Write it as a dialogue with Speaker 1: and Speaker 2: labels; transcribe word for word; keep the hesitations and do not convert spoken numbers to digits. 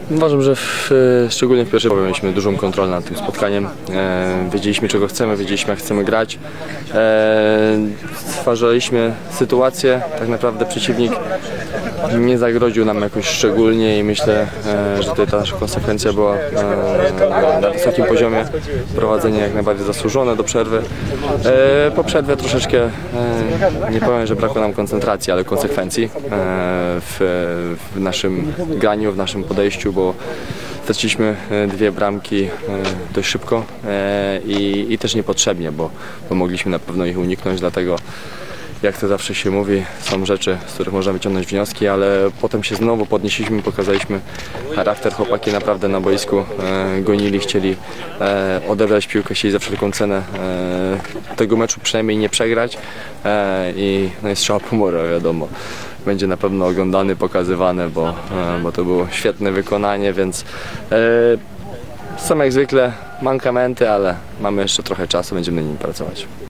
Speaker 1: Uważam, że w, szczególnie w pierwszej połowie mieliśmy dużą kontrolę nad tym spotkaniem. E, wiedzieliśmy, czego chcemy, wiedzieliśmy, jak chcemy grać. E, stwarzaliśmy sytuację, tak naprawdę przeciwnik nie zagrodził nam jakoś szczególnie i myślę, e, że tutaj ta nasza konsekwencja była e, na wysokim poziomie. Prowadzenie jak najbardziej zasłużone do przerwy. E, po przerwie troszeczkę, e, nie powiem, że brakło nam koncentracji, ale konsekwencji e, w, w naszym graniu, w naszym podejściu, bo straciliśmy dwie bramki dość szybko i, i też niepotrzebnie, bo, bo mogliśmy na pewno ich uniknąć, dlatego jak to zawsze się mówi, są rzeczy, z których można wyciągnąć wnioski, ale potem się znowu podnieśliśmy, pokazaliśmy charakter. Chłopaki naprawdę na boisku e, gonili, chcieli e, odebrać piłkę, chcieli za wszelką cenę e, tego meczu przynajmniej nie przegrać e, i no jest strzał pomora, wiadomo. Będzie na pewno oglądany, pokazywany, bo, e, bo to było świetne wykonanie, więc e, są jak zwykle mankamenty, ale mamy jeszcze trochę czasu, będziemy nad nimi pracować.